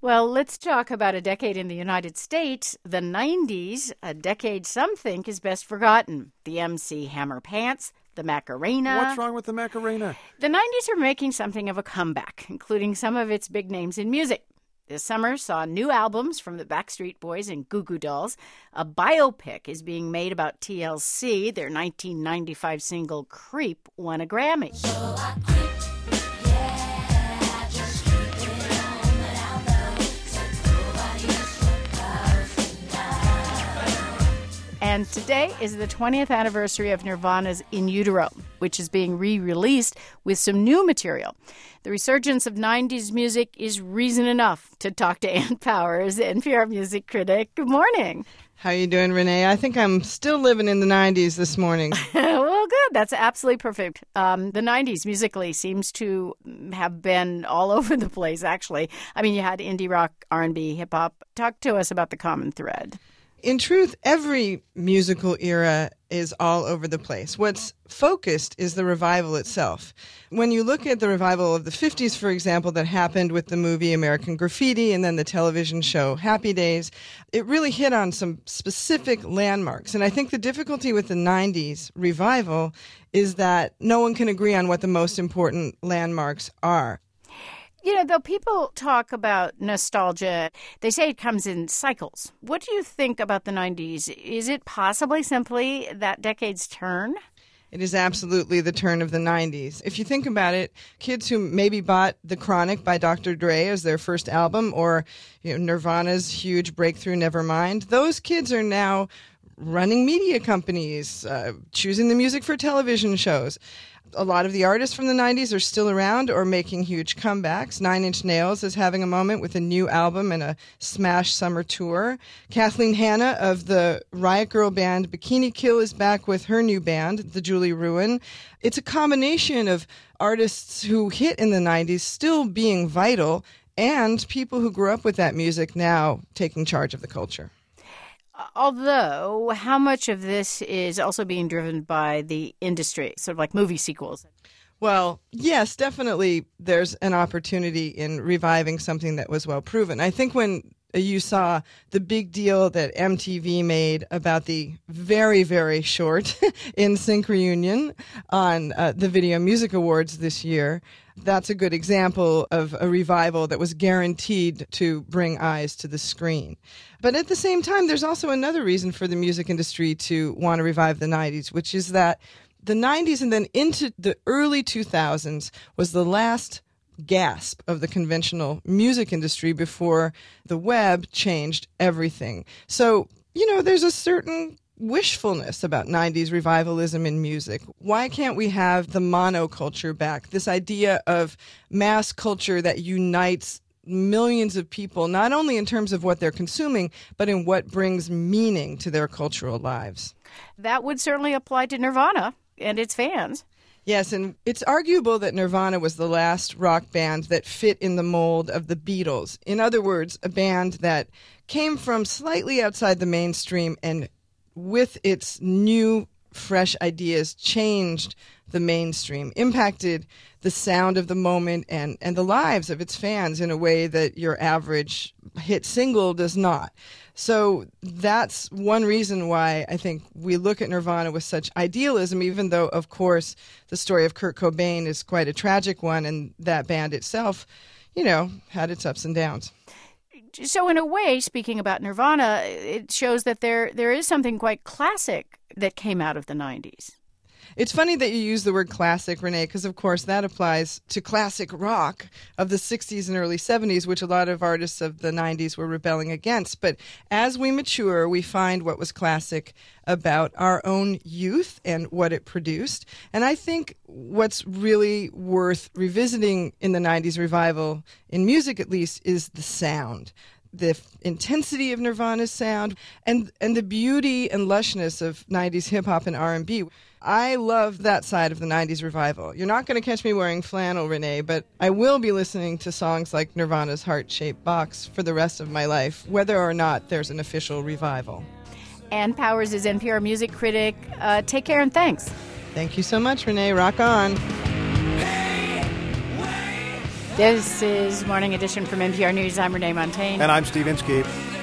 Well, let's talk about a decade in the United States, the 90s, a decade some think is best forgotten. The MC Hammer Pants, the Macarena. What's wrong with the Macarena? The 90s are making something of a comeback, including some of its big names in music. This summer saw new albums from the Backstreet Boys and Goo Goo Dolls. A biopic is being made about TLC. Their 1995 single, Creep, won a Grammy. So I creep. And today is the 20th anniversary of Nirvana's In Utero, which is being re-released with some new material. The resurgence of 90s music is reason enough to talk to Ann Powers, NPR music critic. Good morning. How you doing, Renee? I think I'm still living in the 90s this morning. Well, good. That's absolutely perfect. The 90s musically seems to have been all over the place, actually. I mean, you had indie rock, R&B, hip-hop. Talk to us about the common thread. In truth, every musical era is all over the place. What's focused is the revival itself. When you look at the revival of the 50s, for example, that happened with the movie American Graffiti and then the television show Happy Days, it really hit on some specific landmarks. And I think the difficulty with the 90s revival is that no one can agree on what the most important landmarks are. You know, though people talk about nostalgia, they say it comes in cycles. What do you think about the 90s? Is it possibly simply that decade's turn? It is absolutely the turn of the 90s. If you think about it, kids who maybe bought The Chronic by Dr. Dre as their first album, or Nirvana's huge breakthrough Nevermind, those kids are now running media companies, choosing the music for television shows. A lot of the artists from the 90s are still around or making huge comebacks. Nine Inch Nails is having a moment with a new album and a smash summer tour. Kathleen Hanna of the Riot Girl band Bikini Kill is back with her new band, The Julie Ruin. It's a combination of artists who hit in the 90s still being vital and people who grew up with that music now taking charge of the culture. Although, how much of this is also being driven by the industry, sort of like movie sequels? Well, yes, definitely there's an opportunity in reviving something that was well proven. I think when you saw the big deal that MTV made about the very, very short NSYNC reunion on the Video Music Awards this year, that's a good example of a revival that was guaranteed to bring eyes to the screen. But at the same time, there's also another reason for the music industry to want to revive the 90s, which is that the 90s and then into the early 2000s was the last gasp of the conventional music industry before the web changed everything. So, there's a certain wishfulness about 90s revivalism in music. Why can't we have the monoculture back? This idea of mass culture that unites millions of people, not only in terms of what they're consuming, but in what brings meaning to their cultural lives. That would certainly apply to Nirvana and its fans. Yes, and it's arguable that Nirvana was the last rock band that fit in the mold of the Beatles. In other words, a band that came from slightly outside the mainstream and with its new, fresh ideas, changed the mainstream, impacted the sound of the moment and the lives of its fans in a way that your average hit single does not. So that's one reason why I think we look at Nirvana with such idealism, even though, of course, the story of Kurt Cobain is quite a tragic one, and that band itself, had its ups and downs. So in a way, speaking about Nirvana, it shows that there is something quite classic that came out of the 90s. It's funny that you use the word classic, Renee, because, of course, that applies to classic rock of the 60s and early 70s, which a lot of artists of the 90s were rebelling against. But as we mature, we find what was classic about our own youth and what it produced. And I think what's really worth revisiting in the 90s revival, in music at least, is the sound. The intensity of Nirvana's sound and the beauty and lushness of 90s hip-hop and R&B. I love that side of the 90s revival. You're not going to catch me wearing flannel, Renee, but I will be listening to songs like Nirvana's Heart-Shaped Box for the rest of my life, whether or not there's an official revival. Ann Powers is NPR music critic. Take care and thanks. Thank you so much, Renee. Rock on. This is Morning Edition from NPR News. I'm Renee Montagne. And I'm Steve Inskeep.